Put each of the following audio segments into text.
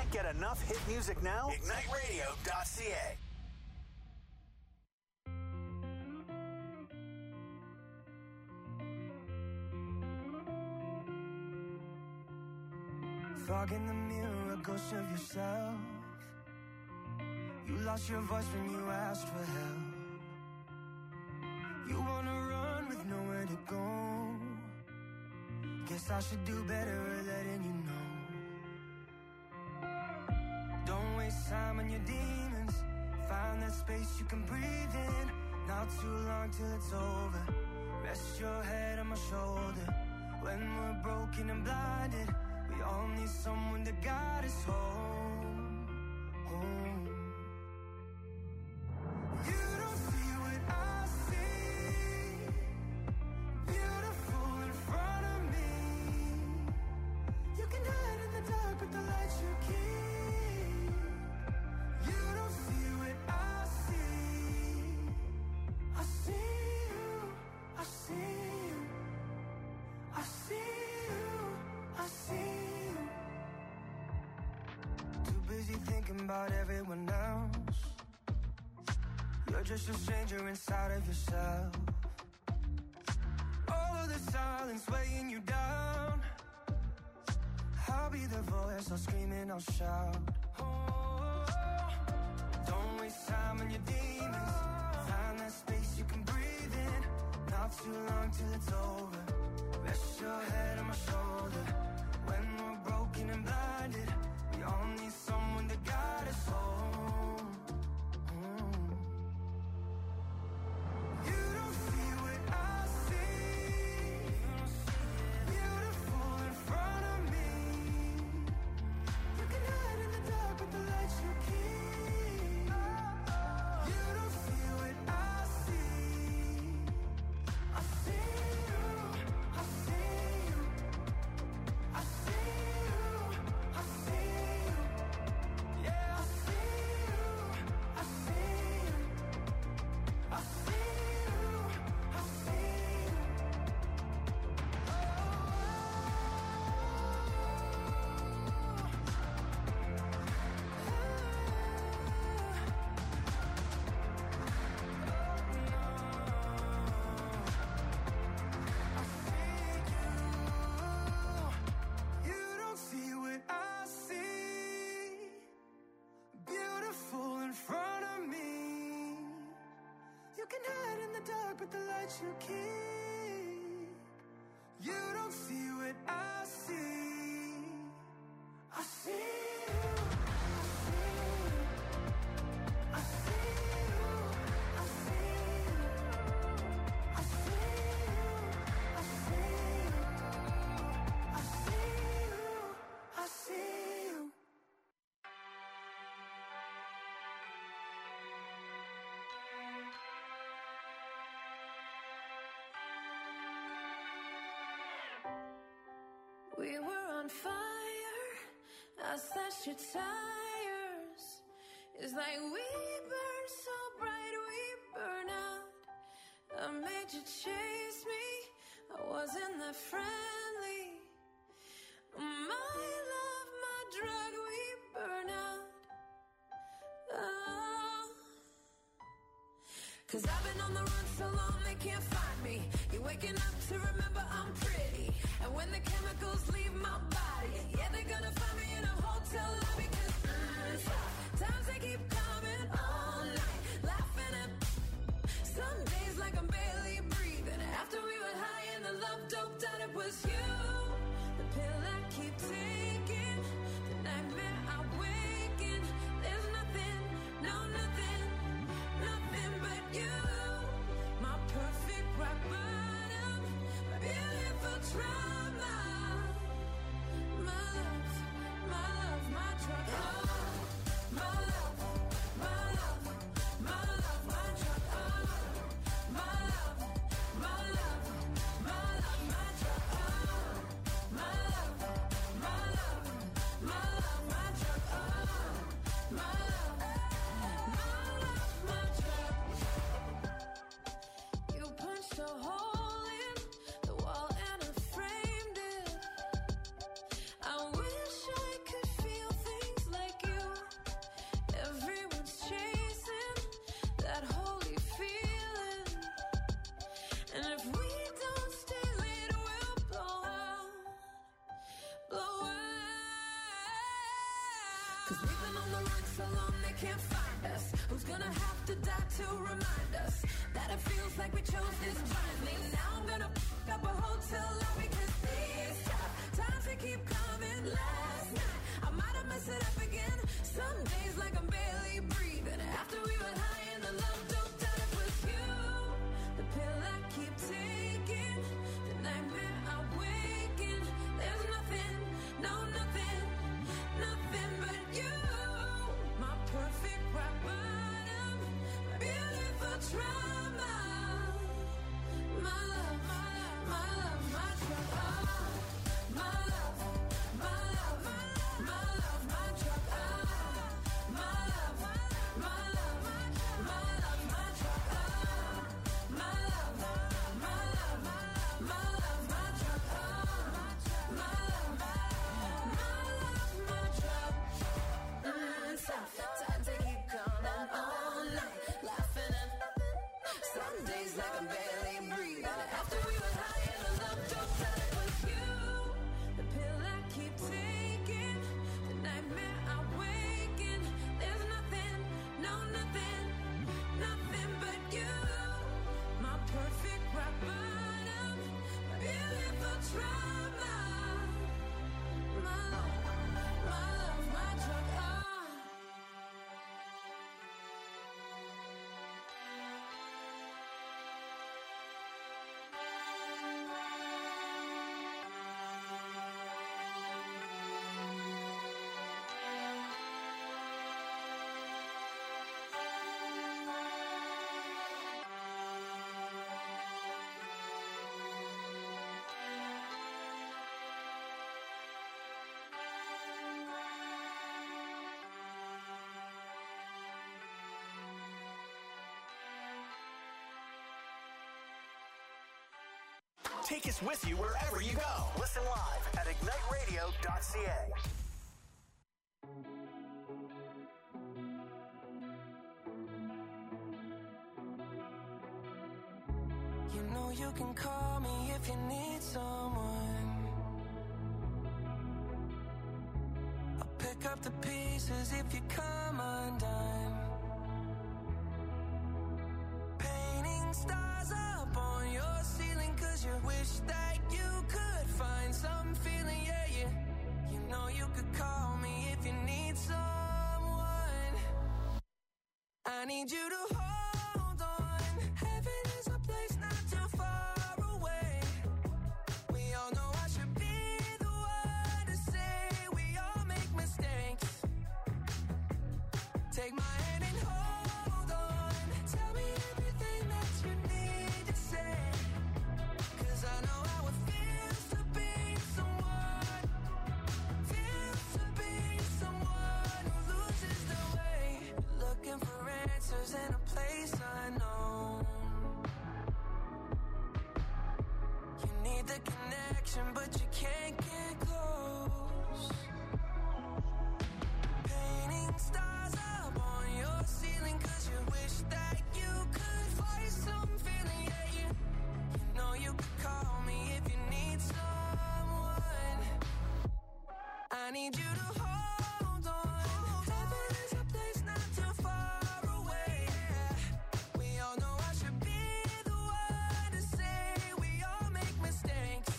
Get enough hit music now? IgniteRadio.ca. Fog in the mirror, a ghost of yourself. You lost your voice when you asked for help. You wanna run with nowhere to go. Guess I should do better at letting you know. Don't waste time on your demons. Find that space you can breathe in. Not too long till it's over. Rest your head on my shoulder. When we're broken and blinded, we all need someone to guide us home, home. You don't see what I see. Beautiful in front of me. You can hide in the dark, but the light you keep. You don't see what I see. I see you, I see you, I see you, I see you. Too busy thinking about everyone else. You're just a stranger inside of yourself. All of the silence weighing you down. I'll be the voice, I'll scream and I'll shout. Oh, don't waste time on your demons. Find that space you can breathe in. Not too long till it's over. Rest your head on my shoulder. When we're broken and blinded, we all need someone to guide us home. You don't see what I see. Beautiful in front of me. You can hide in the dark, but the light you keep. You don't see what I see. I see you, I see you, I see you, I see you. Yeah, I see you, I see you, I see you, I see you. You don't see what I see. Beautiful in front of me. You can hide in the dark, but the light you keep. You don't see what I see. I see you, I see you, I see you, I see you, I see you, I see you, I see you. We were on fire. I slashed your tires. It's like we burn so bright, we burn out. I made you chase me. I wasn't that friendly. My love, my drug, we burn out. Oh. 'Cause I've been on the run so long they can't find me. You're waking up to remember I'm pretty. And when the chemicals leave my body, yeah, they're gonna find me in a hotel lobby. 'Cause times they keep coming all night, laughing at some days like I'm barely breathing. After we were high and the love doped out, it was you. The pill I keep taking, the nightmare I wake in. There's nothing, no nothing, nothing but you. My perfect rock bottom, my beautiful trauma, my love. Cause we've been on the run so long they can't find us. Who's gonna have to die to remind us that it feels like we chose this blindly? Now I'm gonna f*** up a hotel lobby cause these times they keep coming. Last night I might have messed it up again. Some days like I'm barely breathing. After we were high and the love don't die, it was you. The pill I keep taking, the nightmare I wake in. There's nothing, no nothing, nothing but you. My perfect rock bottom, my beautiful trauma. My love, my love, my love, my drug. Oh, my love, my love, my love, my drug. Oh, my love, my love, my love, my drug. Oh, my love, my love, my love, my drug. Oh, my love, my drug. Time to keep coming all night, laughing at nothing. Some days like I'm barely breathing. After we were high and the love don't die, it was you. The pill I keep taking, the nightmare I wake in. There's nothing, no nothing, nothing but you. My perfect rock bottom, my beautiful trauma. My love, my drug. Oh. Take us with you wherever you go. Listen live at igniteradio.ca. You know you can call me if you need someone. I'll pick up the pieces if you come undone. Painting stars up on your ceiling cause you wish that you could find some feeling, yeah, yeah. You know you could call me if you need someone. I need you to hold on. Heaven is a place not too far away. We all know I should be the one to say we all make mistakes. Take my hand and hold on. Tell me everything that you need to say. Cause I know how it feels to be someone. Feels to be someone who loses their way. Looking for answers in a place unknown. You need the connection, but you can't get close. Painting stars up on your ceiling cause you wish that you could find some feeling, yeah, yeah. You know you could call me if you need someone. I need you to hold on. Heaven is a place not too far away. We all know I should be the one to say we all make mistakes.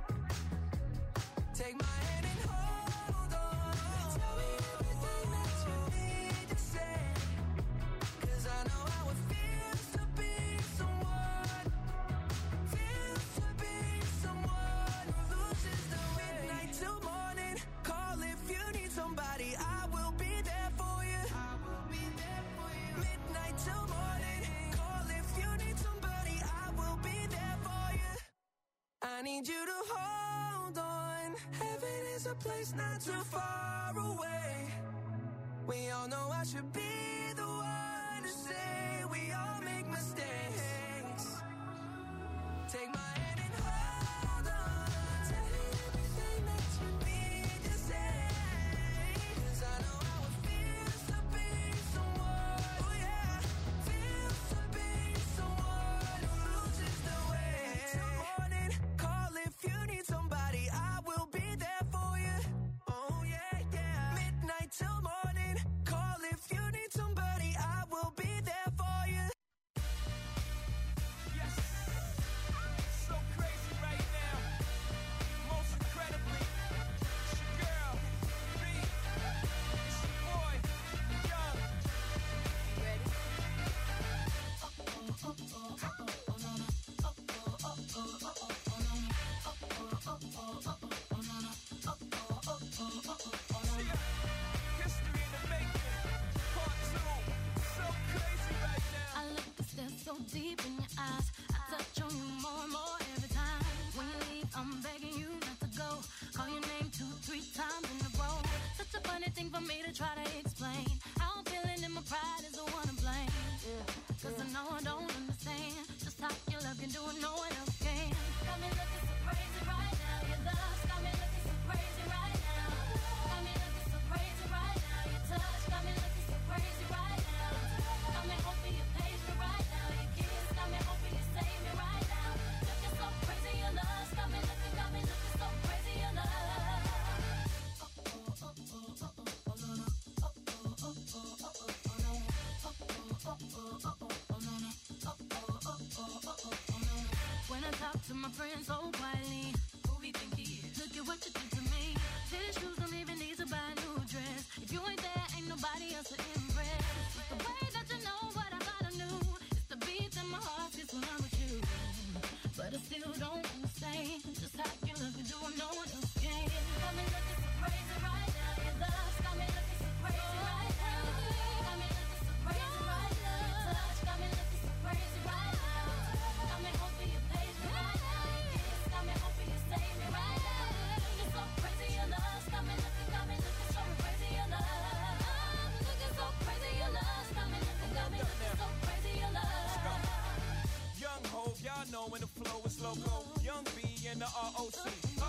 Take my hand and hold on. Tell me everything that you need to say. Cause I know how it feels to be someone. Feels to be someone who loses the way. Midnight till morning. Call if you need somebody. I will be there for you. I will be there for you. Midnight till morning. Call if you need somebody. I will be there for you. I need you to hold on. Heaven is a place not too far away. We all know I should be the one to say we all make mistakes. Take my hand and hold on. Tell me everything that you need to say. Cause I know how it feels to be someone. Oh yeah. Feels to be someone who loses the way. Till morning, call if you need somebody. I will be there for you. Oh yeah, yeah. Midnight till morning. eyes. I touch on you more and more every time. When you leave, I'm begging you not to go. Call your name 2-3 times in a row. Such a funny thing for me to try to explain. How I'm feeling and my pride is the one to blame. Cause I know I don't understand just how your love can do it, no one else can. Got me looking so crazy right now. Your love got me looking so crazy right now. Got me looking so crazy right now. Your touch got me looking so crazy right now. Got me hoping you page me right now. Your kiss got me hoping you save me right now. Looking so crazy, your love got me looking so crazy, your love. When I talk to my friends so quietly, who we think he is? Look at what you did to me. Fitted shoes don't even need to buy a new dress. If you ain't there, ain't nobody else to impress. It's the way that you know what I thought I knew. It's the beat that my heart gets when I'm with you. But I still don't understand just how you look and do what no one else can. Got me looking so crazy right now. Your love's got me looking so crazy right now. Got me looking so crazy right now. Your touch got me looking so crazy right now. Got me hoping you page me right now. Your kiss got me hoping you save me right now. Looking so crazy, your love's got me looking so crazy, your love. Looking so crazy, your love's got me looking so crazy, your love. Young Hov, y'all know when the flow is loco. Young B and the ROC.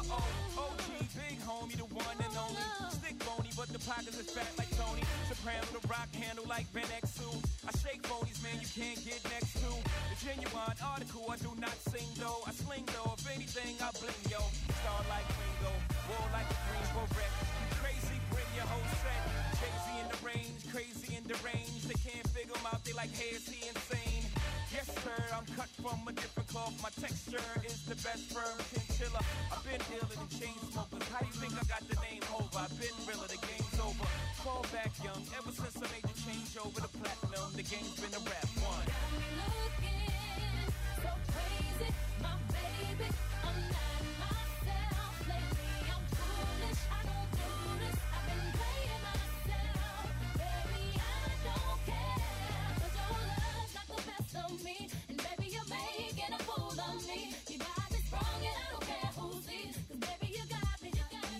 OG, big homie, the one and only. Stick bony, but the pockets is fat like Tony. Soprano, the rock handle like Ben X2. I shake bonies, man, you can't get next to. The genuine article, I do not sing though. I sling though, if anything, I bling yo. Star like Ringo, war like a Greensboro wreck. Crazy, bring your whole set. Crazy in the range, crazy in the range. They can't figure him out, they like, hey, is he insane? Yes, sir, I'm cut from a different cloth. My texture is the best firm chinchilla. I've been iller than chain smokers. How do you think I got the name over? I've been realer, the game's over. Fall back young, ever since I made the change over to platinum. The game's been a rap one. Got me looking so crazy, my baby. I'm not myself lately. I'm foolish, I don't do this. I've been playing myself, baby. I don't care. 'Cause your love's got the best of me, and baby, you're making a fool of me. You got me sprung, and I don't care who sees. 'Cause baby, you got me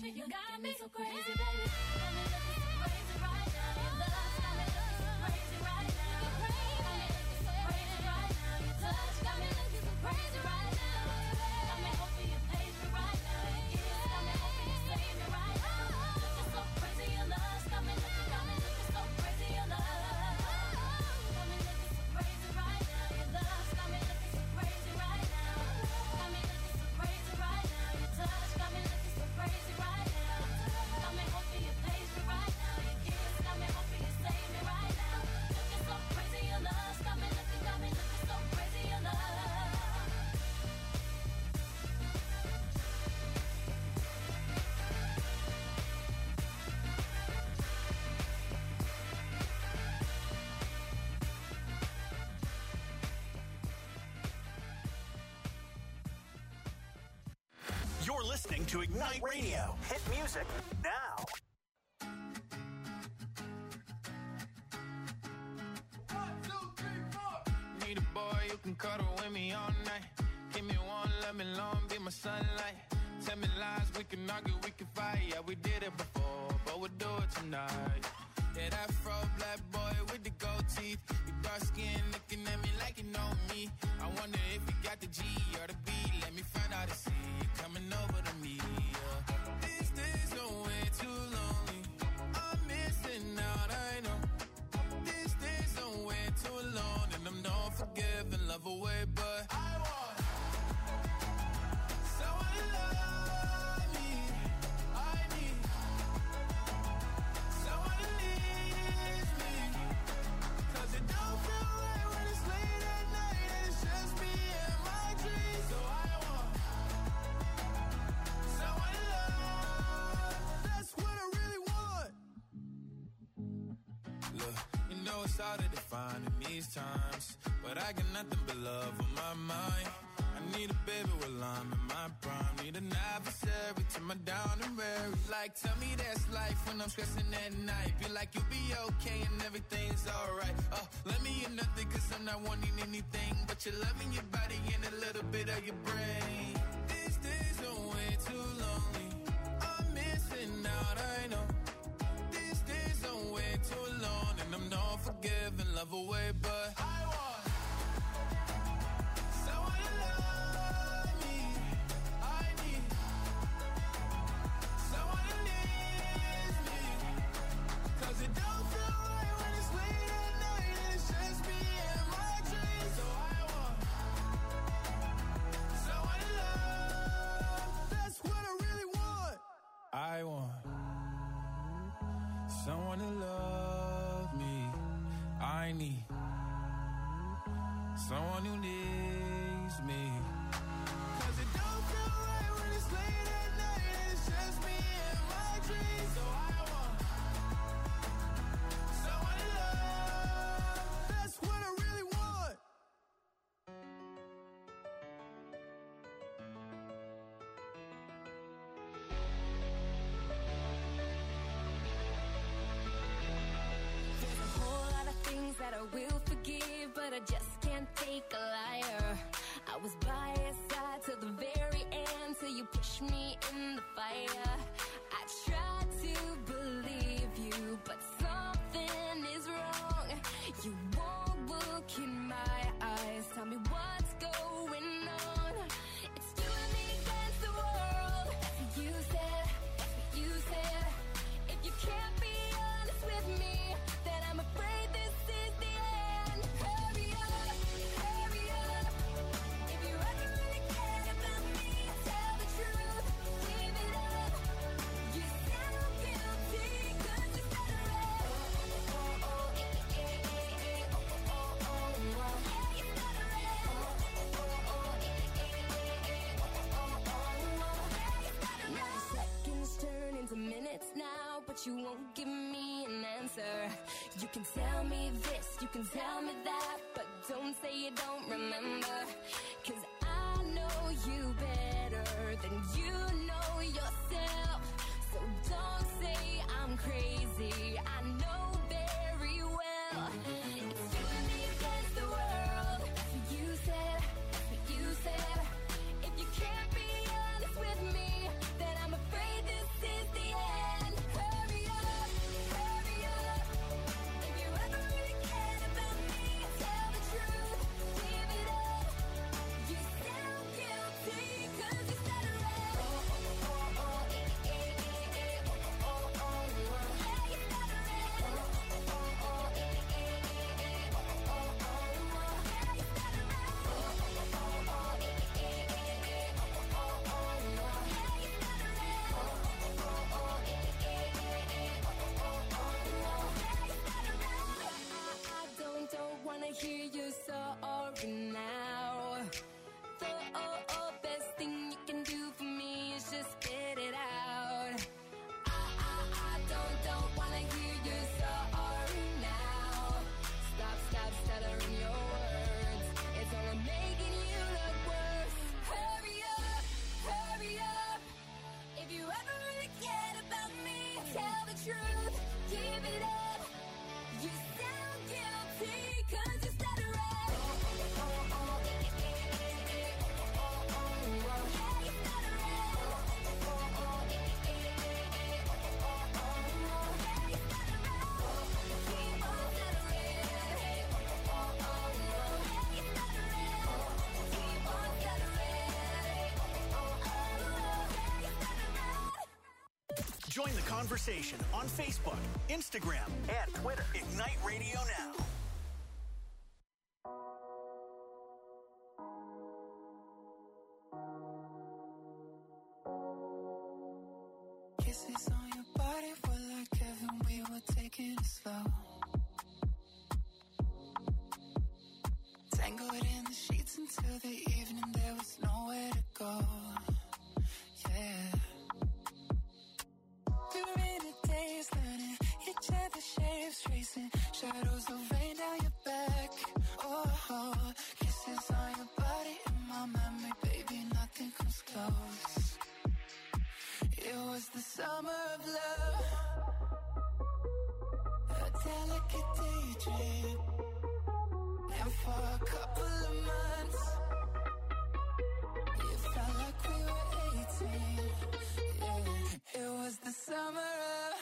so crazy, baby. Got me looking so crazy right now. Your love's got me looking so crazy right now. Got me looking so crazy right now. Your touch got me looking so crazy right now. Got me hoping you page me right now. Your kiss got me hoping you save me right now. Looking so crazy, your love's got me looking so crazy, your love. Got me looking so crazy right now. Your love's got me looking so crazy right now. Got me looking so crazy right now. Your touch got me looking so crazy right now. Got me hoping you page me right now. Your kiss got me hoping you save me right now. Looking so crazy, your love's got me looking so crazy, your love. You're listening to Ignite Radio. Hit music now. Need a boy you can cuddle with me all night. Give me one, let me long, be my sunlight. Tell me lies, we can argue, we can fight. Yeah, we did it before, but we'll do it tonight. Yeah, that fro black boy with the gold teeth. You dark skin looking at me like you know me. I wonder if you got the G or the B. Let me find out and see you coming over to me. Yeah. These days are way too lonely. I'm missing out, I know. These days are way too alone, and I'm not forgiving, love away, but I want someone to love me. I need someone to leave me. 'Cause it don't feel right when it's late at night and it's just me and my dreams. So I want someone to love. That's what I really want. Look, you know it's hard to define in these times, but I got nothing but love on my mind. I need a baby while I'm in my prime. Need an adversary to my down and weary. Like, tell me that's life when I'm stressing at night. Be like, you'll be okay and everything's alright. Let me in nothing cause I'm not wanting anything but you're loving your body and a little bit of your brain. These days are way too lonely. I'm missing out, I know. These days are way too long and I'm not forgiving, love away, but I want someone to love me. I need someone who needs me. Cause it don't feel right when it's late at night and it's just me and my dreams. So I want someone to love. That's what I really want. I want someone to love me. I need someone who needs me. Cause it don't feel right when it's late at night and it's just me and my dreams. So I want someone to love. That's what I really want. There's a whole lot of things that I will forgive, but I just can't take a liar. I was by your side till the very end, till you pushed me in the fire. I tried to believe you, but something is wrong. You won't look in my eyes, tell me what's going on. It's you and me against the world. That's what you said, that's what you said. If you can't be honest with me, then I'm afraid this is the end. Hurry up, hurry up. If you ever really care about me, tell the truth, give it up. You sound guilty, cause you said it right. Now seconds turn into minutes now, but you won't give me an answer. You can tell me this, you can tell me that, but don't say you don't remember. Cause I know you better than you know yourself. So don't say I'm crazy, I know very well. It's you and me against the world. That's what you said, that's what you said. If you can't be honest with me, then I'm afraid this is the end. Hurry up, hurry up. If you ever really cared about me, tell the truth, give it up. You sound guilty, cause you said it right. I don't wanna hear you sorry now. The best thing you can do for me is just spit it out. I don't wanna hear you sorry now. Stop stuttering your words. It's only making you look worse. Hurry up. If you ever really cared about me, tell the truth, give it up. You sound guilty, cause you said it right. Join the conversation on Facebook, Instagram, and Twitter. Ignite Radio Now. Kisses on your body were like heaven, we were taking it slow. Tangled in the sheets until the evening, there was nowhere to go. Yeah. We were in the days learning each other's shapes, tracing shadows of rain down your back. Oh, kisses on your body in my memory summer of love, a delicate daydream. And for a couple of months, it felt like we were 18. Yeah, it was the summer of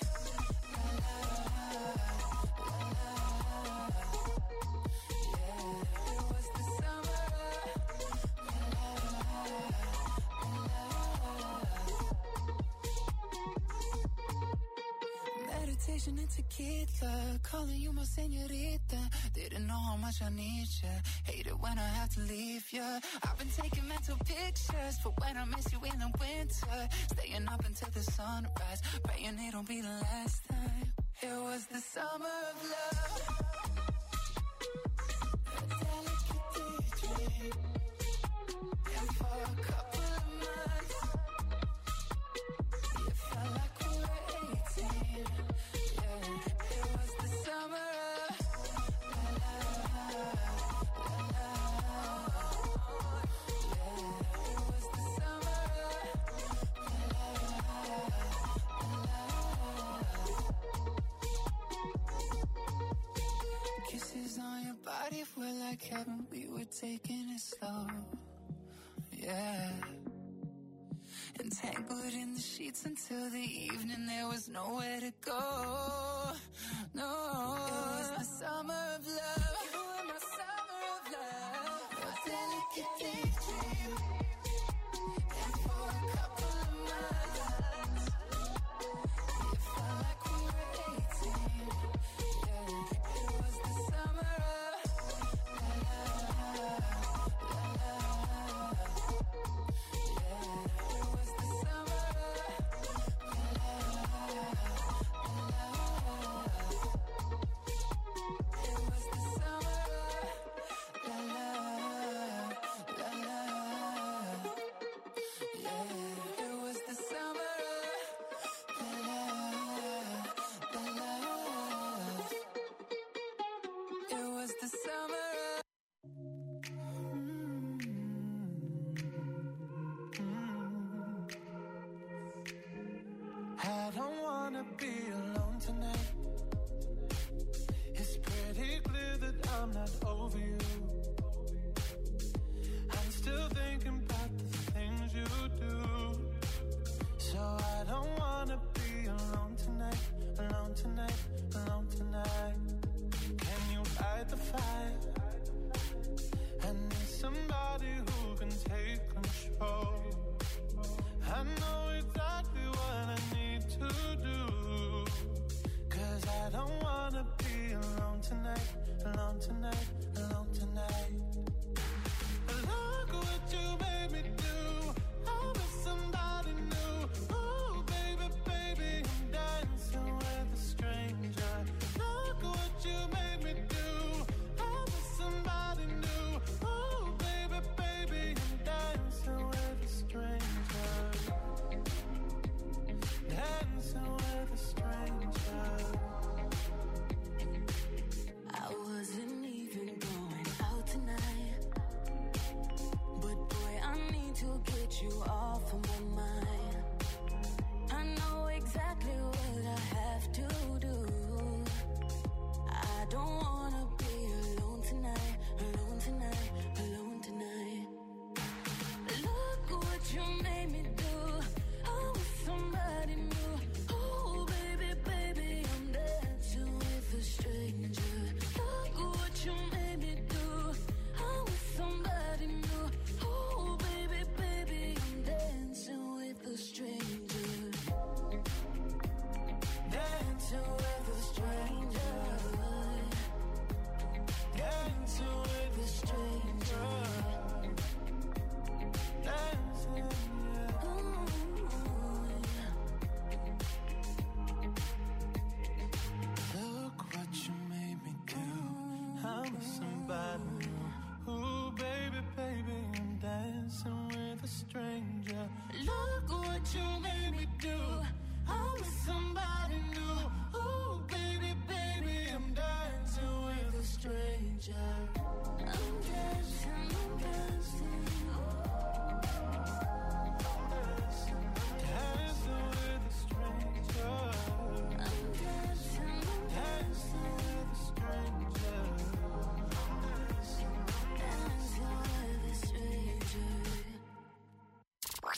and tequila, calling you my señorita. Didn't know how much I need you. Hate it when I have to leave you. I've been taking mental pictures for when I miss you in the winter. Staying up until the sunrise, praying it'll be the last time. It was the summer of love, a delicate daydream. And for a couple of months, it felt like we were 18. We're like heaven, we were taking it slow, yeah. Entangled in the sheets until the evening, there was nowhere to go, no. It was the summer of love, you were my summer of love, a delicate daydream. And for a couple of months, it felt like we were 18, yeah. It was the summer of I don't wanna be alone tonight. It's pretty clear that I'm not over you. I'm still thinking about the things you do. So I don't wanna be alone tonight, alone tonight, alone tonight. Can you fight the fight? I need somebody who can take control. I know exactly what I need to do, 'cause I don't wanna be alone tonight, alone tonight, alone tonight. Look what you made me do, I'm with somebody new. Oh baby, baby, I'm dancing with a stranger. Look what you made me do, I'm with somebody new. Oh baby, baby, I'm dancing with a stranger. Dancing with a stranger. I wasn't even going out tonight.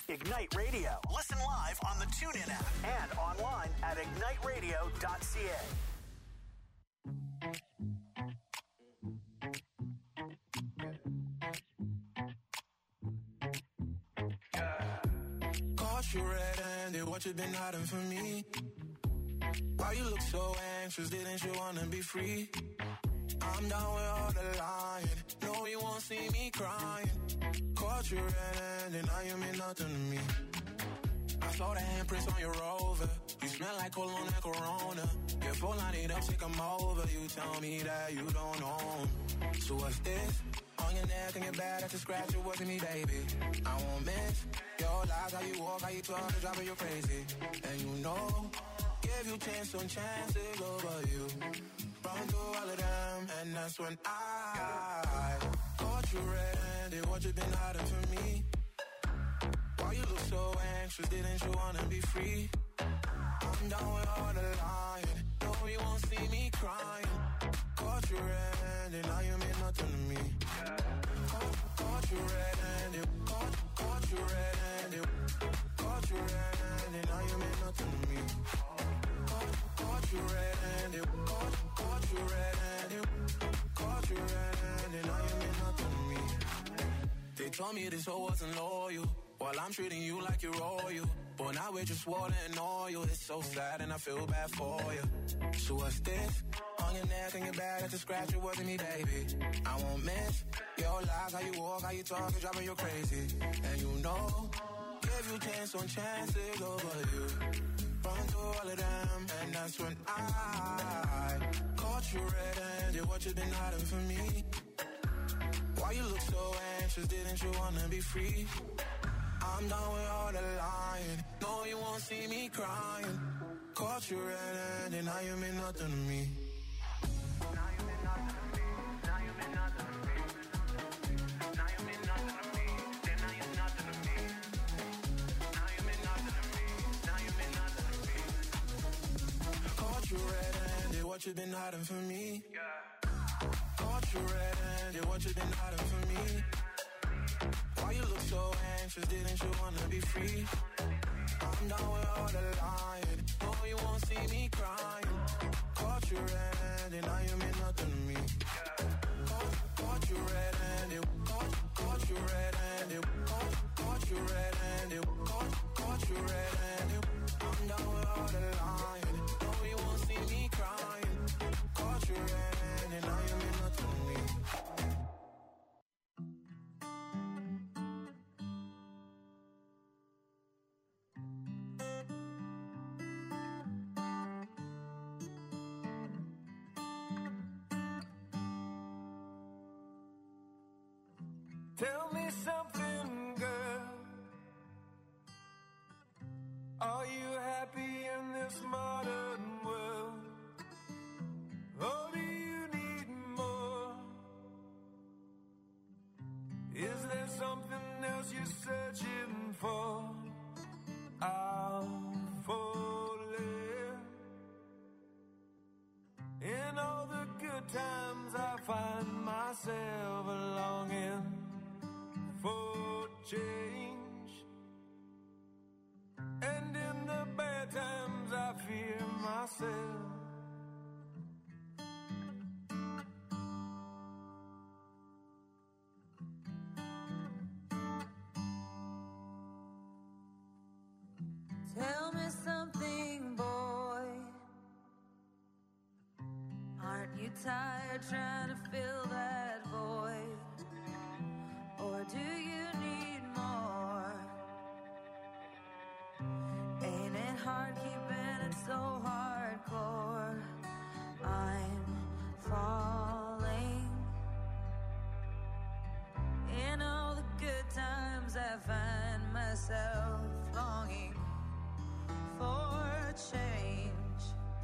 Ignite Radio. Listen live on the TuneIn app and online at igniteradio.ca. Caught you red-handed, what you been hiding from me? Why you look so anxious, didn't you wanna be free? I'm down with all the lying, no you won't see me crying. Caught you red-handed, now you mean nothing to me. I saw the handprints on your Rover, you smell like cologne and Corona. Your phone line it up, take 'em over, you tell me that you don't know 'em. So what's this? On your neck and your back, that's a scratch, it wasn't me, baby. I won't miss your lies, how you walk, how you talk, it's driving you crazy. And you know, give you chance on chances over you. Run through all of them, and that's when I caught you red-handed, what you been hiding from me? Why you look so anxious, didn't you wanna be free? I'm down with all the lying, no you won't see me crying. Caught you red-handed, now you mean nothing to me. Caught you red-handed, caught you red-handed, caught you red-handed, now you mean nothing to me. Caught you red-handed, caught you red-handed, caught you red-handed, now you mean nothing to me. They told me this hoe wasn't loyal, while I'm treating you like you're royal. But now we're just water and oil, it's so sad and I feel bad for you. So what's this? On your neck and your back, that's a scratch, it wasn't me, baby. I won't miss your lies, how you walk, how you talk, it's driving you crazy. And you know, give you chance on chances over you. Run through all of them, and that's when I caught you red-handed, what you been hiding from me? Why you look so anxious, didn't you wanna be free? I'm done with all the lying, no you won't see me crying. Caught you red-handed, now you mean nothing to me. Now you mean nothing to me, now you mean nothing to me. Now you mean nothing to me, then now you're nothing to me. Now you mean nothing to me, now you mean nothing to me. Caught you red-handed, what you been hiding from me? Caught you red-handed, what you been hiding from me? Why you look so anxious, didn't you wanna be free? I'm down with all the lying, no you won't see me crying. Caught you red-handed, now you mean nothing to me. Caught you red-handed, caught you red-handed, caught you red-handed, caught you red-handed. I'm down with all the lying, no you won't see me crying. Caught you red-handed, now you mean nothing to me. Tell me something, girl. Are you happy in this modern world? Or do you need more? Is there something else you're searching for? I'll falling. In all the good times I find myself longing for change, and in the bad times I fear myself. Tell me something, boy. Aren't you tired trying to fill that void? Or do you need more? Ain't it hard keeping it so hardcore? I'm falling. In all the good times I find myself longing for change,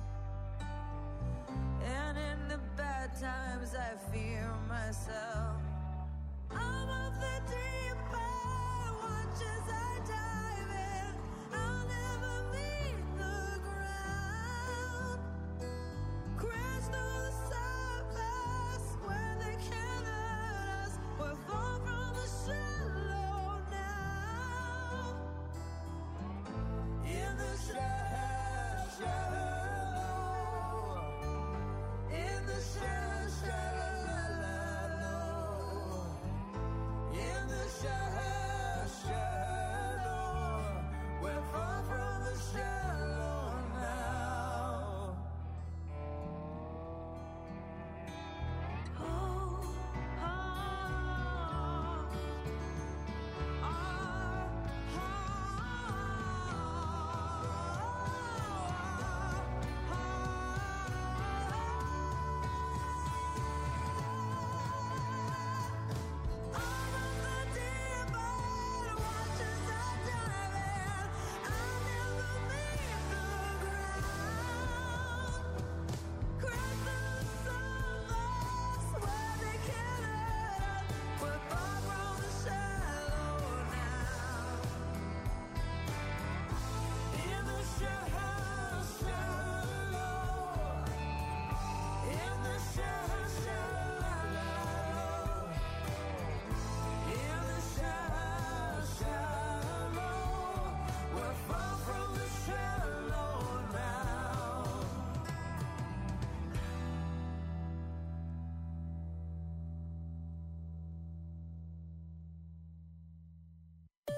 and in the bad times I fear myself. I'm of the deep end, watch as I dive in. I'll never meet the ground. Crash through the surface where they can't hurt us. We're far from the shallow now.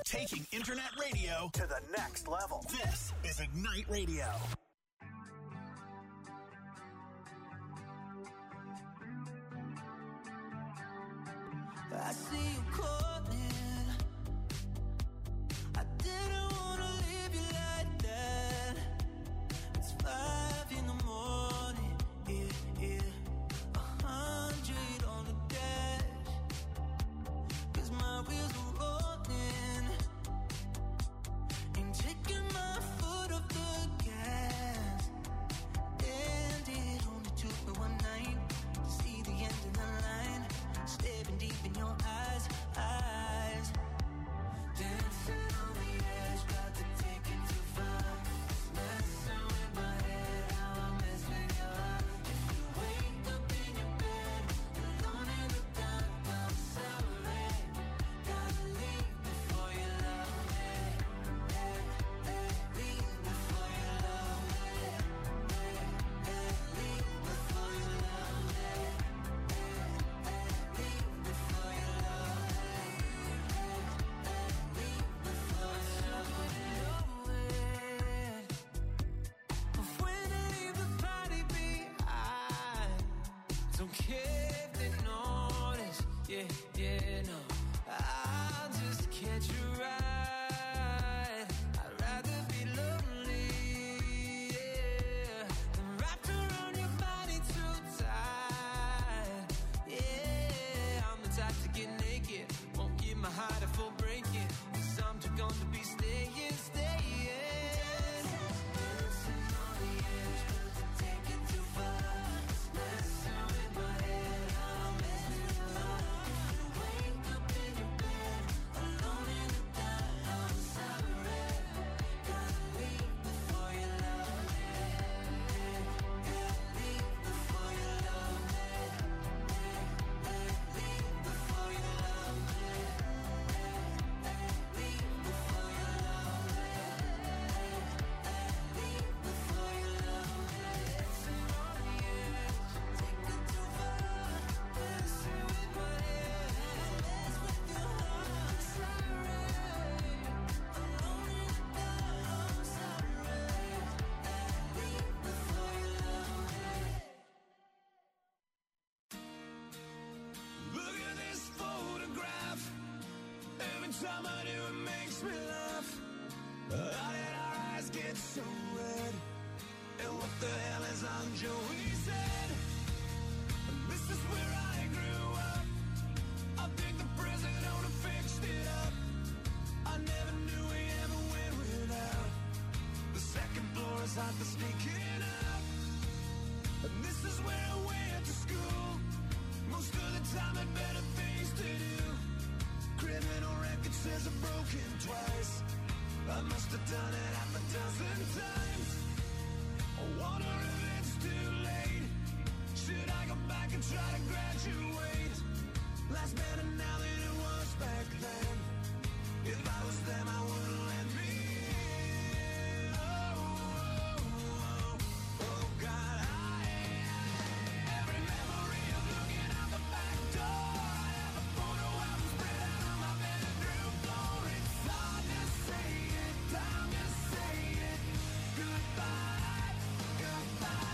Taking internet radio to the next level. This is Ignite Radio. I see you calling. I didn't wanna leave you like that. It's 5 in the morning, yeah. 100 on the dash. 'Cause my wheels are rolling. Ain't taking my foot off the gas. And it only took me one night to see the end of the line. Staring deep in your eyes. Dancing on the edge, got to take it too far. Messing with my head, how I mess with your heart. If you wake up in your bed, alone in the dark, I'm sorry. Gotta leave before you love me. Leave before you love me. Leave before you love me. Leave before you love me. Leave before you love me. When I leave the party behind, don't care if they notice. Yeah, no. I'll just catch a ride. I'd rather be lonely, yeah, than wrapped around your body too tight. Yeah, I'm the type to get naked, won't give my heart a full breaking. 'Cause I'm too gone to be staying. Dancing on the edge, got to take it too far. Messing with my head, I'll mess with your heart. If you wake up in your bed, alone in the dark, I'm sorry. Gotta leave before you love me. Leave before you love me. Leave before you love me. Leave before you love me. Leave before you love me. Dancing on the edge, take it too far. Messing with my head, mess with your heart. Sorry, alone in the dark, I'm sorry. Leave before you love me. Look at this photograph. Every time I do, it makes me laugh. How did our eyes get so red? And what the hell is on Joey's head? This is where I grew up. I think the present owner fixed it up. I never knew we ever went without. The second floor is hot for sneaking up. And this is where I went to school. Most of the time had better things to do. Criminal record says I've broken twice. I must have done it half a dozen times. I wonder if it's too late. Should I go back and try to graduate? Life's better now than it was back then. If I was them, I wouldn't let me in. Oh, God, every memory of looking out the back door. I have a photo album spread out on my bedroom floor. It's hard to say it, time to say it. Goodbye, goodbye.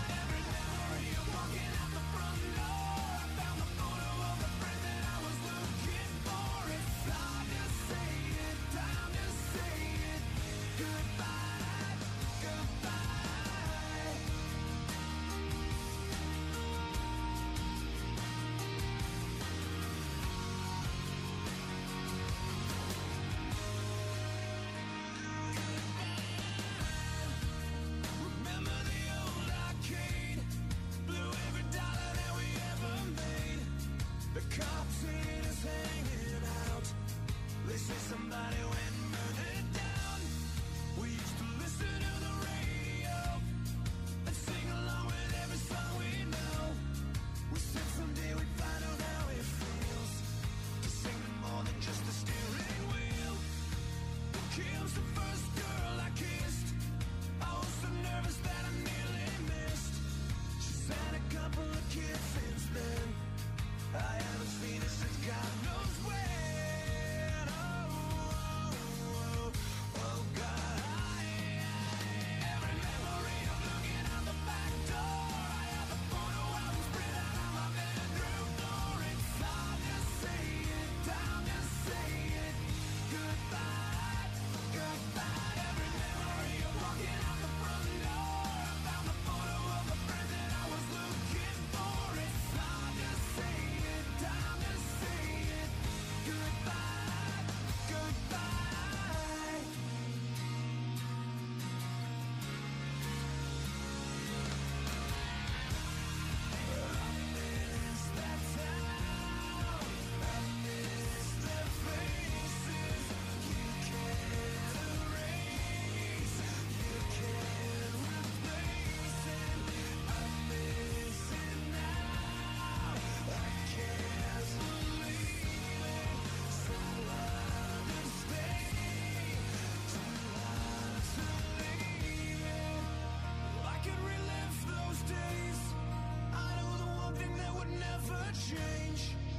change.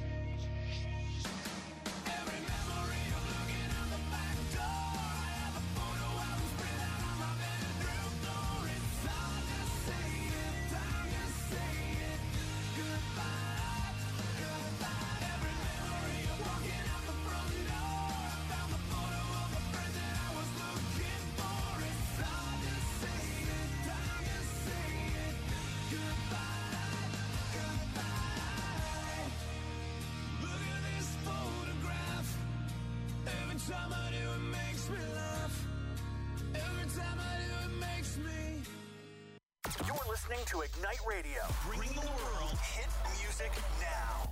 Every memory of looking out the back door. I have a photo album spread out on my bedroom floor. It's hard to say it, time to say it. Goodbye, goodbye. Every memory of walking out the front door. I found the photo of a friend that I was looking for. It's hard to say it, time to say it. Goodbye, goodbye. Look at this photograph. Every time I do it makes me laugh. Every time I do it makes me. You're listening to Ignite Radio. Bring the world hit music now.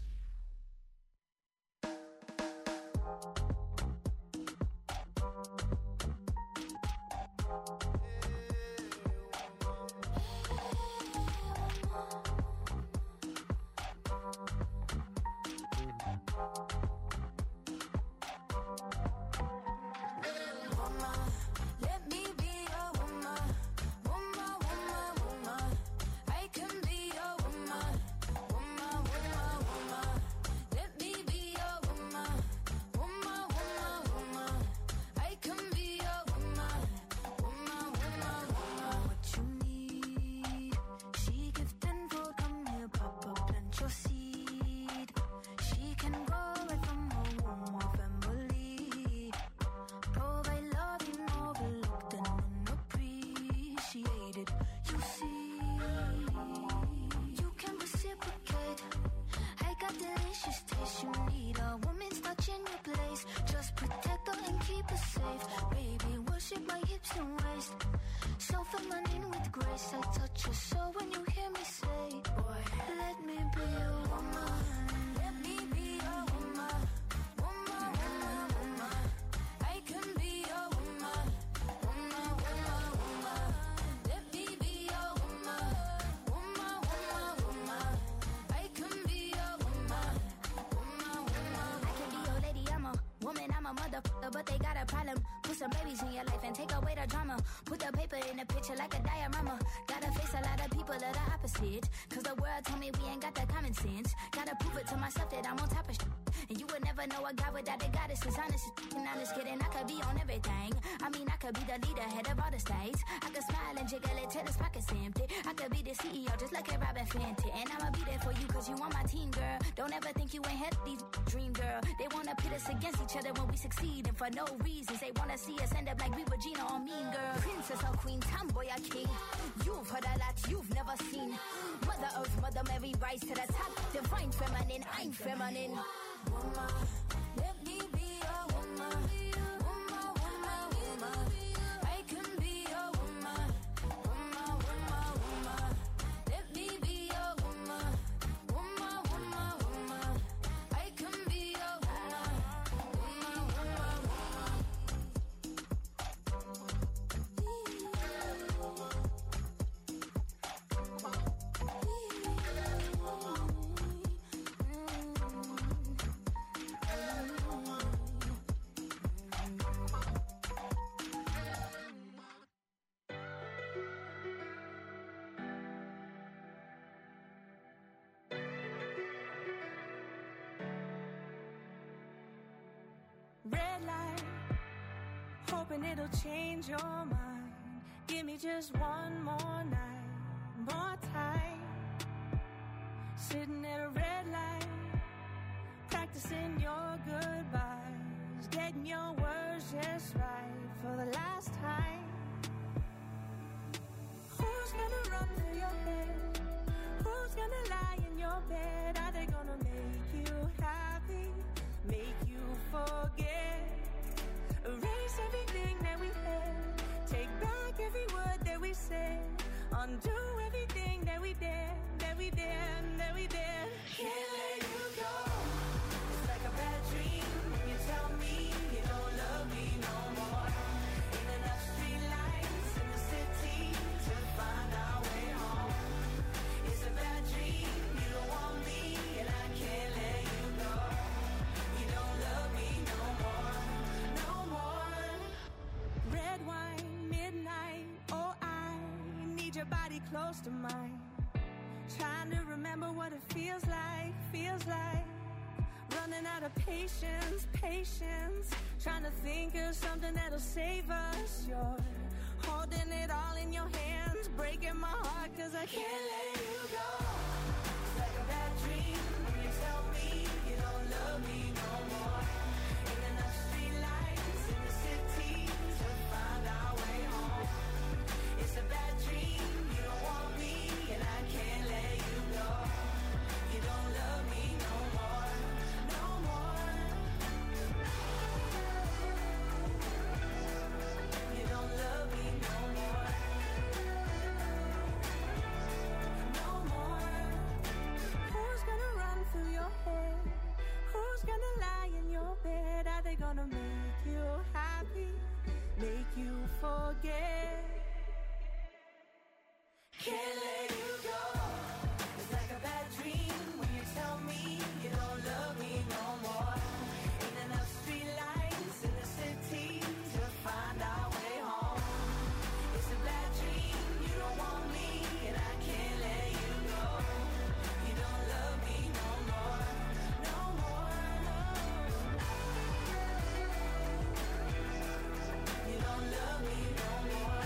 Woman, let me be your woman. Woman, woman, woman. I can be your woman. Woman, woman, woman. Let me be your woman. Woman, woman, woman. I can be your woman. Woman, woman, woman. What you need? She gives tenfold. Come here, Papa, plant your seed. She can go right from her womb or family. Provide love you overlooked and unappreciated. You see, you can reciprocate. I got delicious taste. You need a woman's touch in your place. Just protect her and keep her safe. Baby, worship my hips and waist. So feminine with grace. I touch your soul when you hear me say, boy, let me be your woman. Let me be your woman. Woman, woman, woman. I can be your woman. Woman, woman, woman. Let me be your woman. Woman, woman, woman. I can be your woman. Woman, woman. I can be your lady. I'm a woman. I'm a motherfucker, but they got a problem. Put some babies in your life and take away the drama. Put the paper in the picture like a diorama. Gotta face a lot of people that are opposite. Cause the world told me we ain't got the common sense. Gotta prove it to myself that I'm on top of shit. And you would never know a guy without a goddess. Is honest, and honest kidding. I could be on everything. I mean, I could be the leader, head of all the states. I could smile and jiggle it till his pockets empty. I could be the CEO, just like a Robin Fenty. And I'ma be there for you, cause you on my team, girl. Don't ever think you ain't had these dream, girl. They wanna pit us against each other when we succeed. And for no reasons, they wanna see us end up like we Regina or Mean Girl. Princess or queen, tomboy or king. You've heard a lot you've never seen. Mother Earth, Mother Mary, rise to the top. Divine feminine, I'm feminine. Woman, let me be your woman. Woman, woman, woman. I can be your woman. Woman, woman, woman. Let me be your woman. Woman, woman, woman. I can be your woman. Woman, woman, Red light, hoping it'll change your mind. Give me just one more night, more time. Sitting at a red light, practicing your goodbyes, getting your words just right for the last time. Who's gonna run through your head? Who's gonna lie in your bed? Are they gonna make you happy? Make you forget? Erase everything that we had. Take back every word that we said. Undo everything that we did, that we did, that we did. Can't let you go. It's like a bad dream when you tell me you don't love me no more. Ain't enough street lights in the city to find our way home. It's a bad dream, you don't want me, and I can't let you go. You don't love me no more, no more. Red wine, midnight, oh I need your body close to mine. Trying to remember what it feels like. Running out of patience. Trying to think of something that'll save us. You're holding it all in your hands, breaking my heart 'cause I can't let you go. It's like a bad dream when you tell me you don't love me no more. Ain't enough street lights in the city to find our way home. It's a bad dream, you don't want me and I can't let you go. You don't love me no more, no more. You don't love me no more, no more. Who's gonna run through your head? Who's gonna lie in your bed? Are they gonna make you happy? Make you forget? Can't let you go. It's like a bad dream when you tell me you don't love me no more. Ain't enough street lights in the city to find our way home. It's a bad dream, you don't want me and I can't let you go. You don't love me no more, no more, no. You don't love me no more,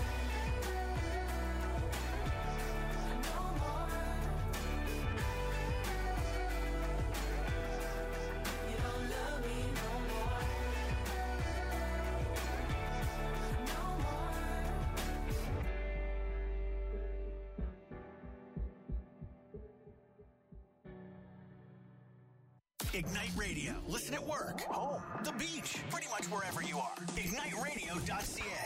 no more. You don't love me no more, no more. Ignite Radio. Listen at work, home, the beach, pretty much wherever you are. IgniteRadio.ca.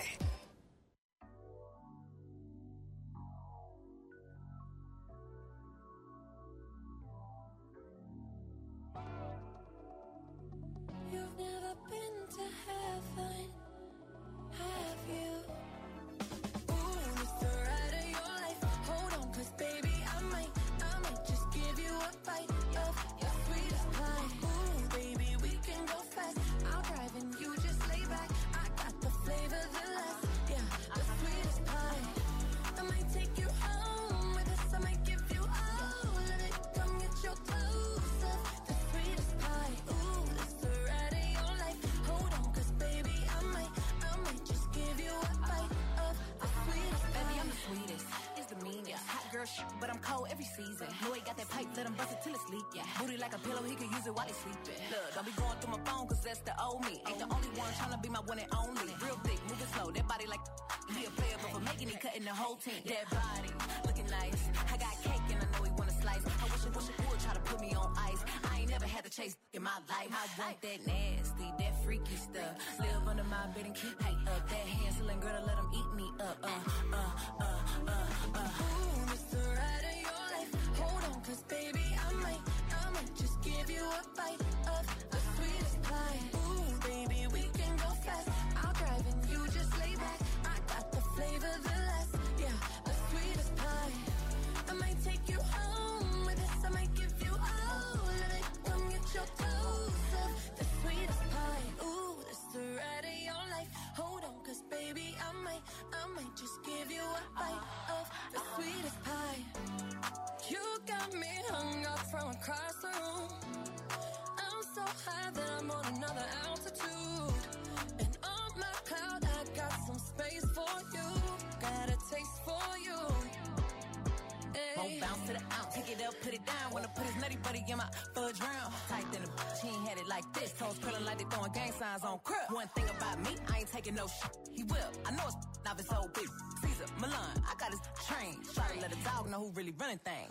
You've never been to heaven, have you? Ooh, it's the ride of your life. Hold on, 'cause baby, I might just give you a bite of your sweetest pie. Ooh, baby, we can go fast. I'll drive and you just lay back. I got the flavor, the last, yeah, the sweetest pie. I might take you home with us. I might give you all of it. Come get your clothes up, the sweetest pie. Ooh, it's the ride of your life. Hold on, 'cause baby, I might just give you a bite of the sweetest pie. Baby, I'm the sweetest. It's the meanest. Hot girl shit, but I'm cold every season. Know he got that pipe, let him bust it till it's leak. Yeah. Booty like a pillow, he could use it while he's sleeping. Look, don't be going through my phone, 'cause that's the old me. Ain't the only one tryna be my one and only. Real thick, moving slow, that body like he a player, but for making it, cutting the whole team. That body, looking nice. I got cake and I know he wanna slice. I wish it would try to put me on ice. I ain't never had to chase in my life. I want that nasty, that freaky stuff. Live under my bed and keep me up. That Hansel girl to let him eat me up. Ooh, it's the ride of your life. Hold on, 'cause baby, I might just give you a bite of the sweetest pie. Ooh, baby, we can go fast. I'll drive and you just lay back. I got the flavor, the last, yeah, the sweetest pie. I might take you home with us. I might give you all of it. Come get your toes up, the sweetest pie. Ooh, it's the ride of your life. Hold on, 'cause baby, I might just give you a bite of the sweetest pie. You got me hung up from across the room. I'm so high that I'm on another altitude. And on my cloud, I got some space for you. Got a taste for you. Won't bounce to the ounce, pick it up, put it down. Wanna put his nutty buddy in my fudge round. Tight than a bitch, he ain't had it like this. Toes curling like they throwing gang signs on crib. One thing about me, I ain't taking no shit. He will. I know it's not his old bitch. Caesar, Milan, I got his train. Try to let a dog know who really running things.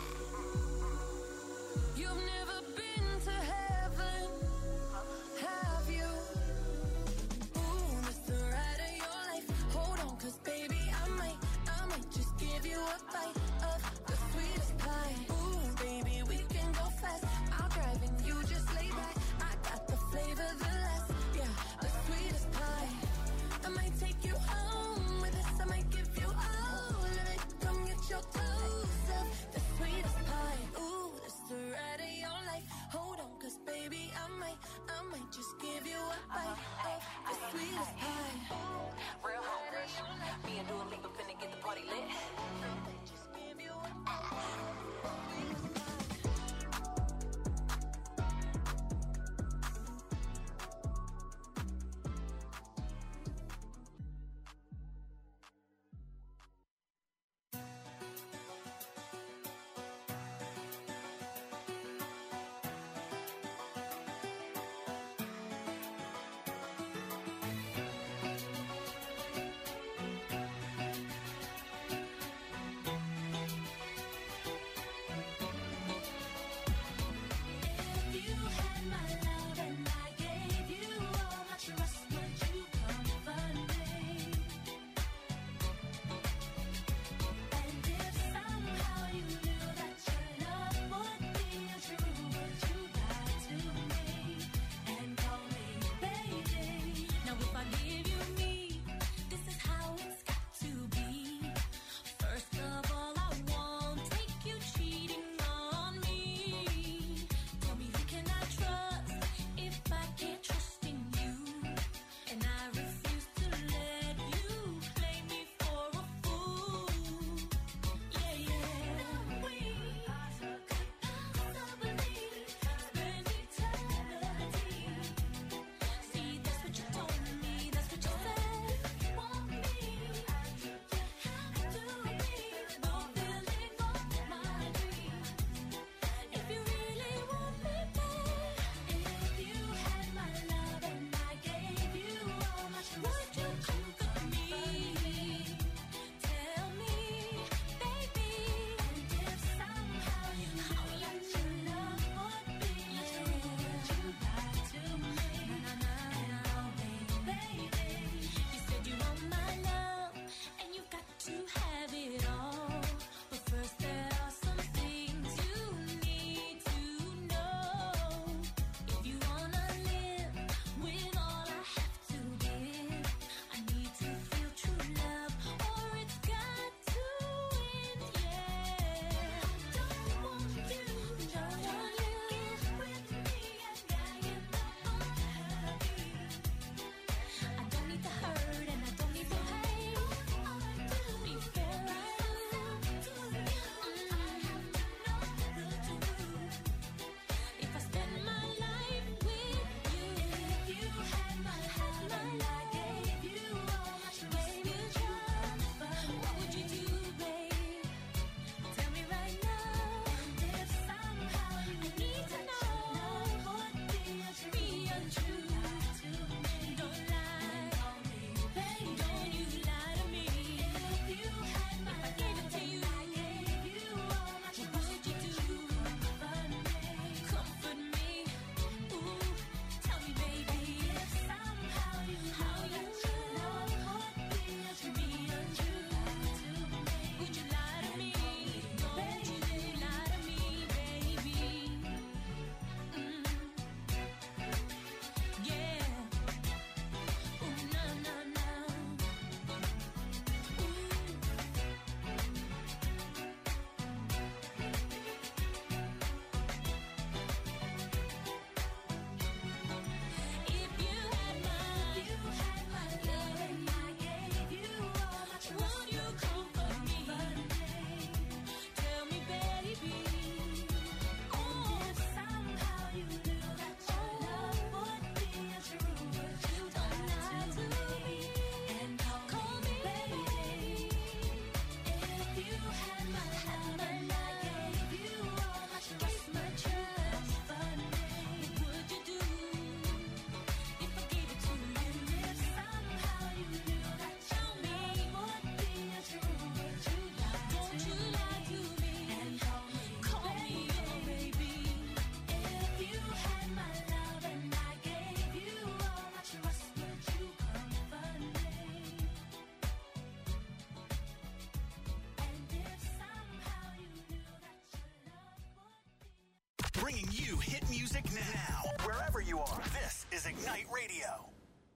You've never been to heaven, have you? Ooh, it's the ride of your life. Hold on, 'cause baby, I might just give you a bite of the sweetest pie. Ooh, baby, we can go fast. I'll drive and you just lay back. I got the flavor, the last, yeah, the sweetest pie. I might take you home with us. I might give you all of it. Come get your toes up, the sweetest pie. Ooh, it's the ride of your life. Hold on, 'cause baby, I might just give you a bite of the sweetest pie. Real hungry. Me and Dua Lipa finna get the party lit. bringing you hit music now. Wherever you are, this is Ignite Radio.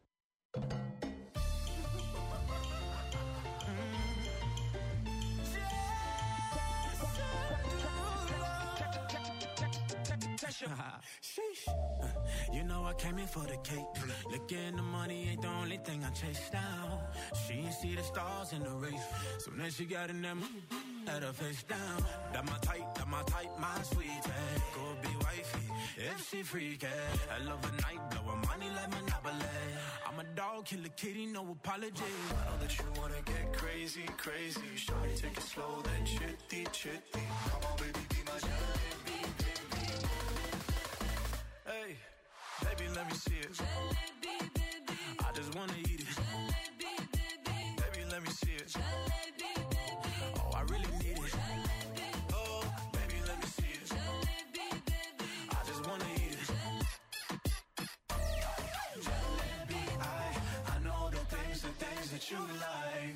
Sheesh. You know I came in for the cake. Looking the money ain't the only thing I chase down. She ain't see the stars in the race. So then she got in them, had her face down. That my type, my sweetie. Go be wifey, if she freaky. I love a night, blow her money like Monopoly. I'm a dog, kill a kitty, no apology. I know that you wanna get crazy, crazy. Shawty, take it slow, then chitty, chitty. Come on, baby, be my jalebi, baby. Hey, baby, let me see it. Jalebi, baby. I just wanna eat it. Jalebi, baby. Baby, let me see it. Jalebi, baby. Oh, I really need it. Jalebi, Oh, baby, let me see it. jalebi, baby. I just wanna eat it. Jalebi, I know the things that you like.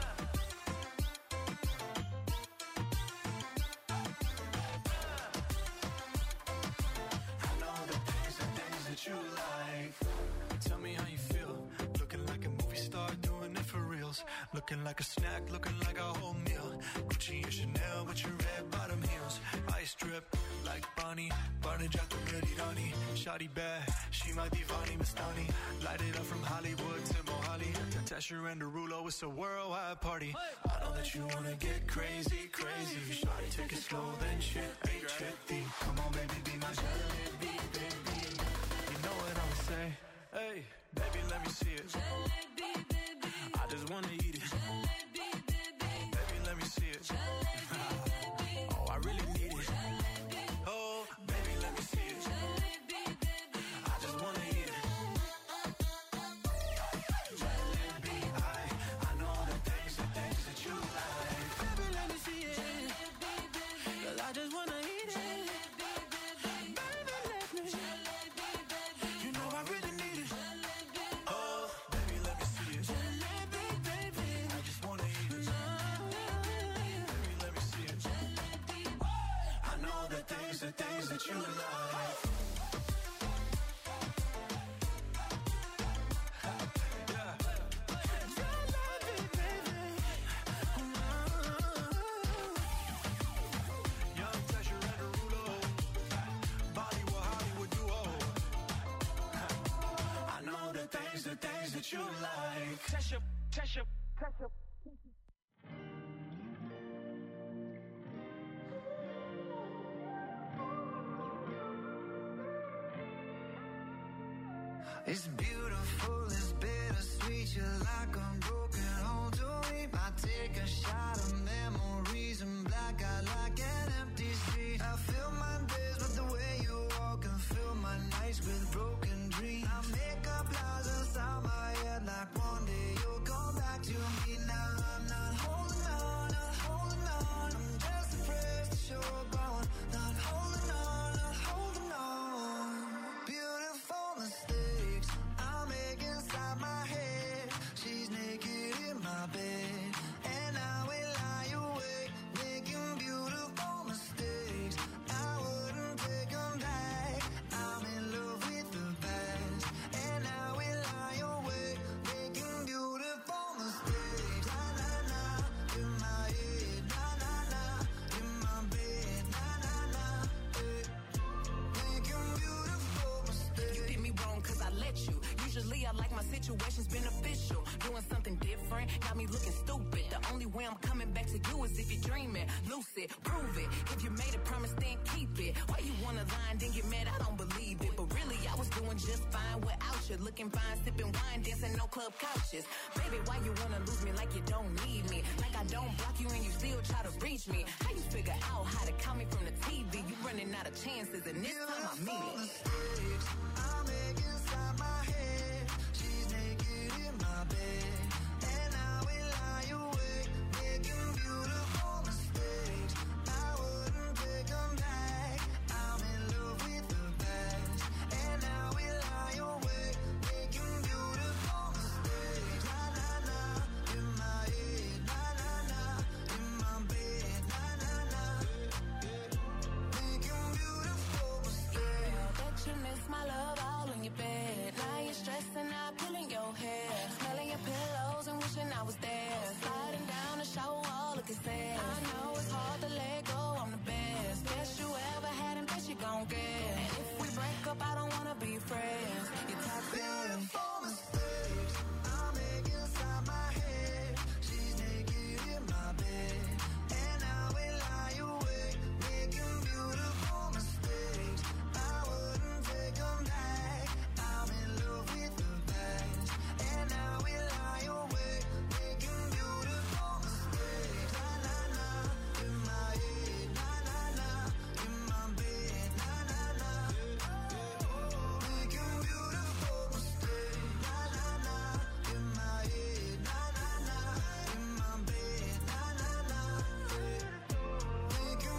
I know the things that you like. Tell me how you feel. Looking like a movie star, doing it for reals. Looking like a snack, looking like a whole meal. Gucci and Chanel with your red bottom heels. Ice drip like Bonnie, Barney Jack the Merirani. Shawty bad, she my divani Mastani. Light it up from Hollywood to Mohali. Tesher and Derulo, it's a worldwide party. I know that you wanna get crazy, crazy. Shawty, take it slow, then chitty, chitty. Come on, baby, be my jalebi, baby. You know what I'ma say? Hey, baby, let me see it. Jalebi, baby. I just wanna eat it. Jalebi, baby. Baby, let me see it. Jalebi, baby. Oh, I really need it. Oh, baby, let me see it. Jalebi, baby. I just wanna eat it. Jalebi, I know the things that you like. Baby, let me see it. Jalebi, baby. 'Cause I just wanna eat it. Jalebi, baby. Baby, let me. Jalebi, baby. You know I really need it. Jalebi, Oh, baby, let me see it. Jalebi, baby. I just wanna eat it. Baby, let me see it. I know the things that you like. Young Tesher and Derulo, Bollywood, Hollywood duo. I know the things that you like. Tesha. It's beautiful, it's bittersweet. You're like a broken home to me. I take a shot of memories and black out like an empty street. I fill my days with the way you walk and fill my nights with broken dreams. I make up lies inside my head like one day you'll come back to me. Now I'm not holding on, not holding on. I'm just afraid to show up on. Not holding on, not holding on. Beautiful mistakes I make inside my head. She's naked in my bed, and I will lie awake, making beautiful mistakes. I wouldn't take them back. I'm in love with the past, and I will lie awake, making beautiful mistakes. Na na na, in my head. Na na na, in my bed. Na na na, making beautiful mistakes. You did me wrong cause I let you. Usually I like my situations beneficial. Doing something different, got me looking stupid. The only way I'm coming back to you is if you're dreaming. Lucid, prove it. If you made a promise, then keep it. Why you wanna lie and then get mad? I don't believe it. But really, I was doing just fine without you. Looking fine, sipping wine, dancing no club couches. Baby, why you wanna lose me like you don't need me? Like I don't block you and you still try to reach me. How you figure out how to call me from the TV? You running out of chances and this time I mean it. Mistakes I make